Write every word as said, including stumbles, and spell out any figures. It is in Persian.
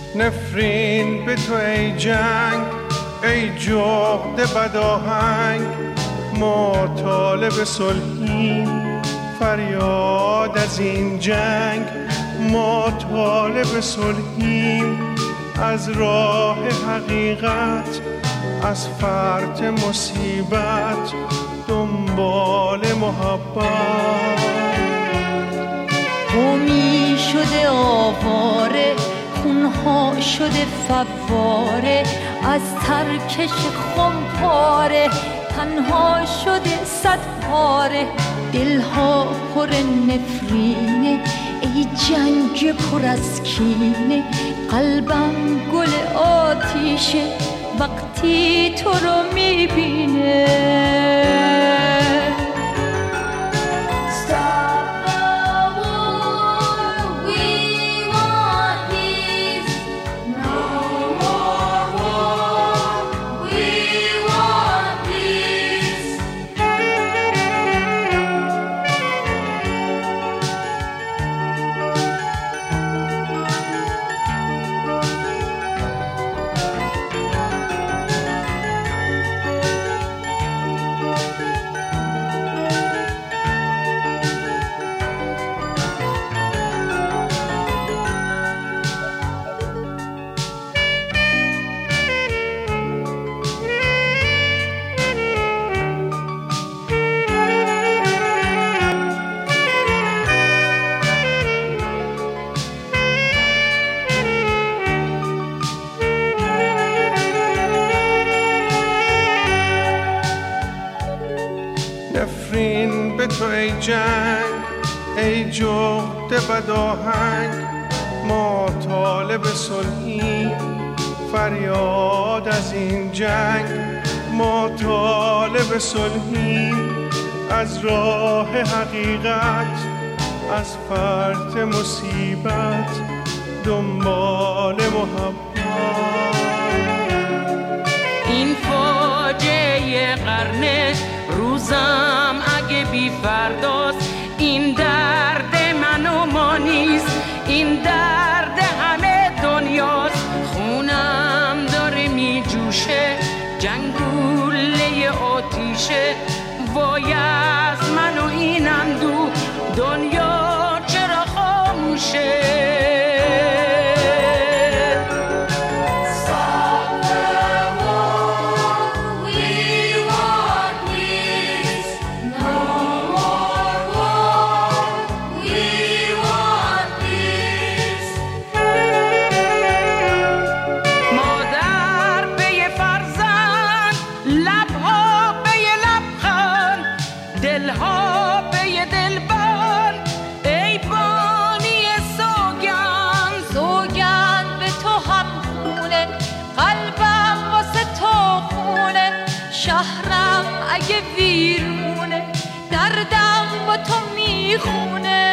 نفرین به تو ای جنگ، ای جغد بداهنگ. ما طالب صلحیم، فریاد از این جنگ. ما طالب صلحیم، از راه حقیقت، از فرط مصیبت، دنبال محبت. قومی شده آواره، خونها شده فواره، از ترکش خمپاره تنها شده صد پاره. دلها پر نفرینه، ای جنگ پر از کینه. قلبم گل آتیشه وقتی تو رو میبینه. نفرین به تو ای جنگ، ای جغد بداهنگ. ما طالب صلحیم، فریاد از این جنگ. ما طالب صلحیم، از راه حقیقت، از فرط مصیبت، دنبال محبت. این فاجعه قرنه، روزم اگه بی فرداست. این درد من و ما نیست، این درد همه دنیاست. خونم داره می جوشه، جنگوله آتیشه. وای از من و اینم دو، دنیا چرا خاموشه؟ شهرم اگه ویرونه، دردم با تو میخونه.